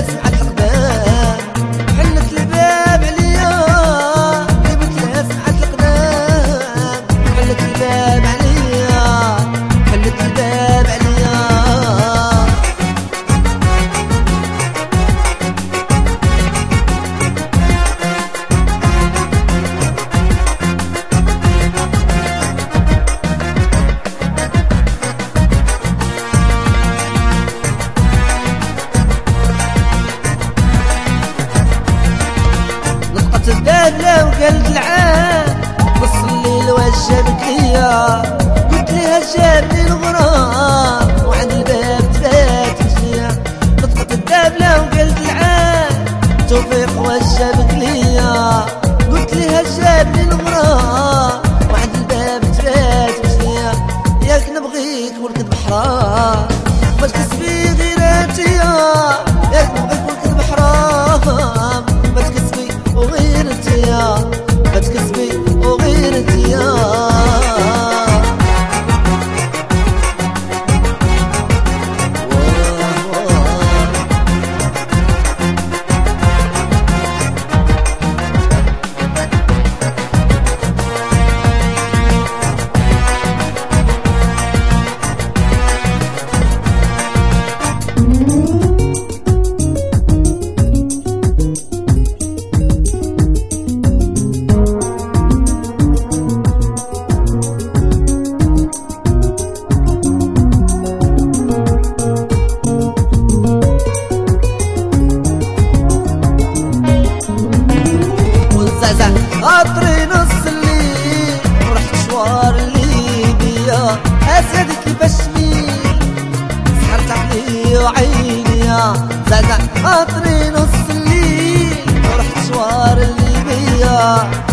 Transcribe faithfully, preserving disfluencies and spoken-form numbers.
سمعت القدام حلت الباب عليا جبت لها سمعت القدام حلت الباب عليا حلت الباب عليا الدابلة وقلت العام نص الليل واش جابك ليا قلت ليها جابني الغرام وعند الباب تبات مشيا نطقت الدابلة وقلت العام توفيق واش جابك ليا قلت ليها جابني الغرام وعند الباب تبات مشيا ياك نبغيك وركد بحرام باش كسبي غير انتيا ياك نبغيك وركد بحرام باش كسبي وغير انتيا باش كسبي وغير انتيا خاطري نص الليل ورحت مشوار ليبيا اسد كيفاش ميل سحرت عقلي وعيني يا زعزع خاطري نص الليل ورحت مشوار ليبيا